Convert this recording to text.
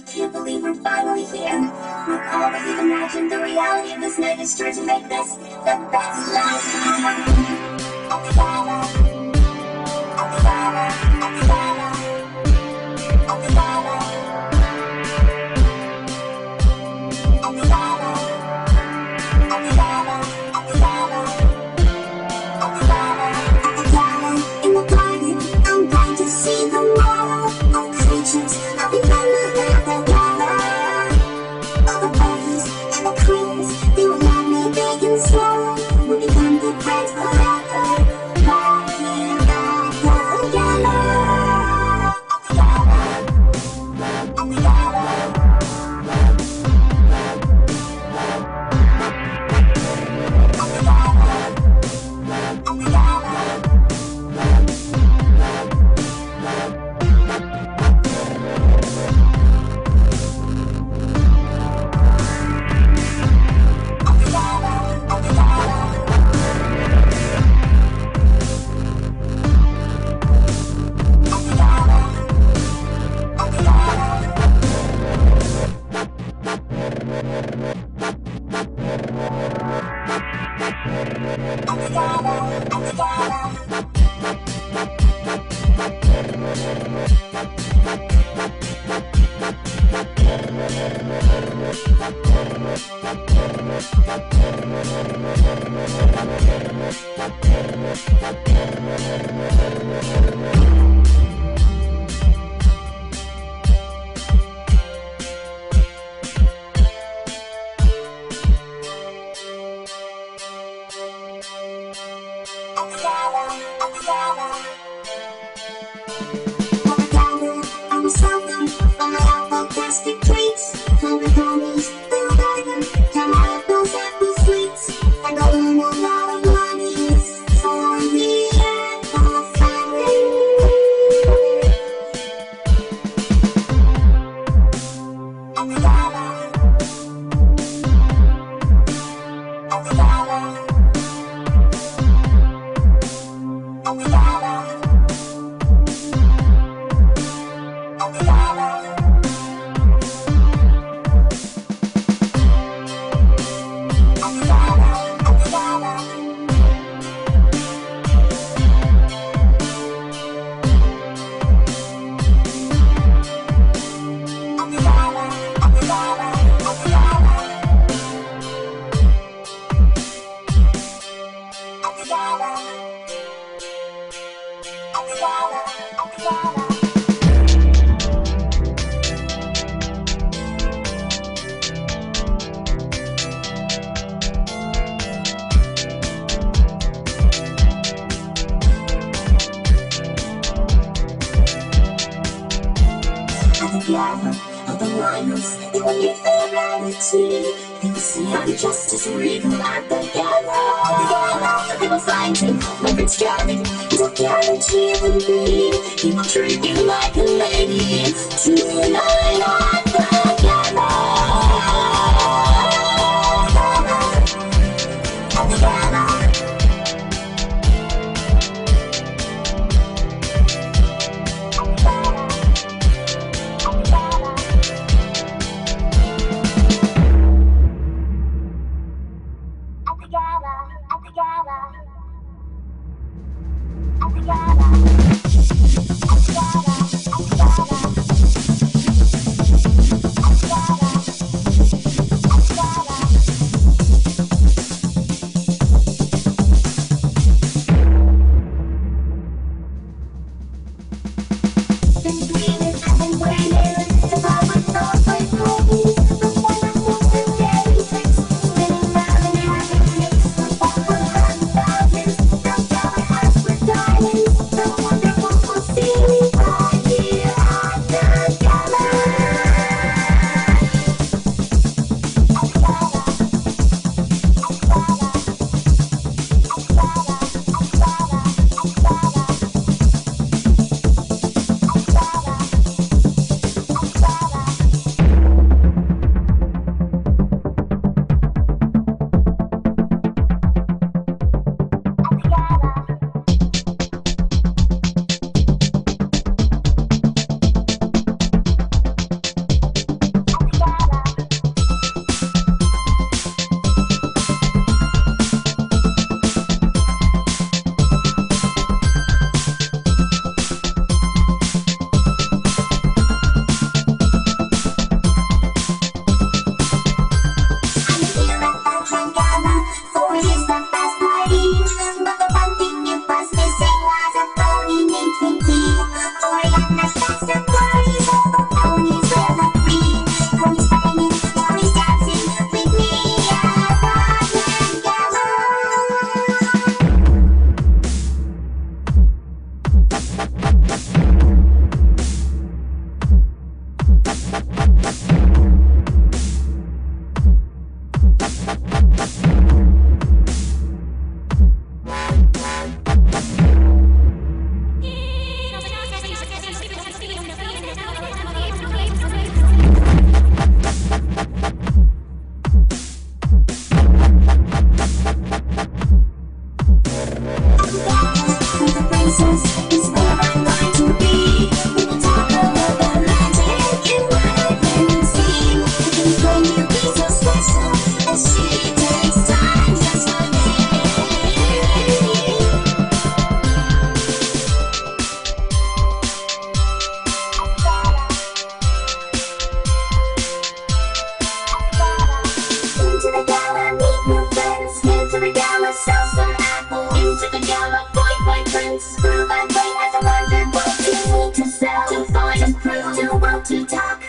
Can't believe we're finally here. Recall that we imagined the reality of this night is trying to make this the best life ever. Oksana, Oksana, Oksana, Oksana, Oksana, Oksana, Oksana, Oksana, Oksana. In the garden, I'm going to see the world of creatures. I'll be they will love me big and slow. We'll become good friends forever. Right here, right together. Of the lions, they will meet their reality. They will see our justice and regal at the gala. They will find him like it's Gavin. He will guarantee the lead. He will treat you like a lady tonight at the gala. At the gala. the top.